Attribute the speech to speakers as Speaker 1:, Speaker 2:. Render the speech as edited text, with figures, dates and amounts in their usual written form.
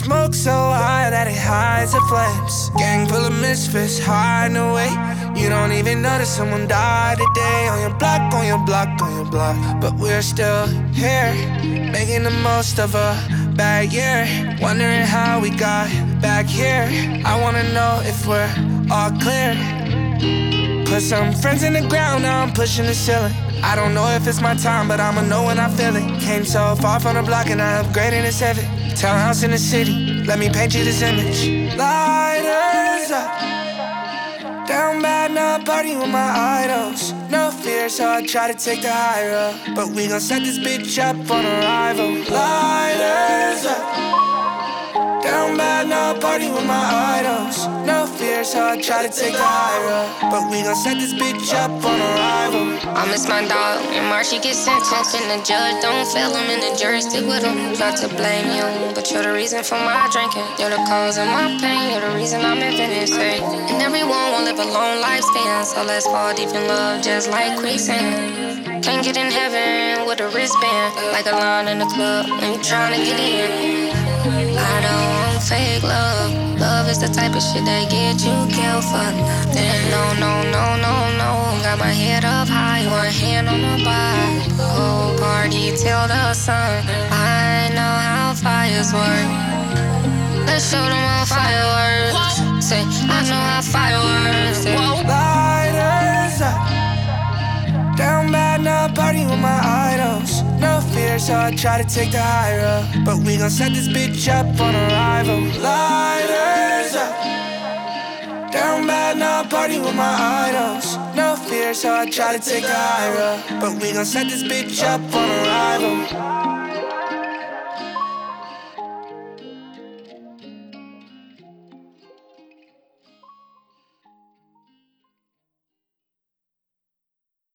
Speaker 1: Smoke so high that it hides the flames. Gang full of misfits hiding away. You don't even notice someone died today. On your block, on your block, on your block. But we're still here, making the most of a bad year. Wondering how we got back here. I wanna know if we're all clear. Put some friends in the ground, now I'm pushing the ceiling. I don't know if it's my time, but I'ma know when I feel it. Came so far from the block and I upgraded to 7. Townhouse in the city, let me paint you this image. Lighters up, down bad, now I party with my idols. No fear, so I try to take the high road. But we gon' set this bitch up on arrival. Lighters up, down bad, now I party with my idols. No fear, so I try to take the high road. But we gon' set this bitch up on arrival.
Speaker 2: I miss my dog, and Marshy gets sentenced. And the judge don't fail him, and the jury stick with him. Not to blame you, but you're the reason for my drinking. You're the cause of my pain, you're the reason I'm living insane. And everyone won't live a long lifespan, so let's fall deep in love just like quicksand. Can't get in heaven with a wristband, like a line in the club when you tryna get in. I don't want fake love. Love is the type of shit that get you killed for nothing. No, no, no, no, no. Got my head up high, one hand on the bar. Whole party till the sun. I know how fires work. Let's show them how fireworks. Say, I know how fireworks.
Speaker 1: Lighters up, down bad, now I party with my idols. No fear, so I try to take the high road. But we gon' set this bitch up on arrival. Lighters up, down bad, now I party with my idols. No fear, so I try to take the high road. But we gon' set this bitch up on arrival.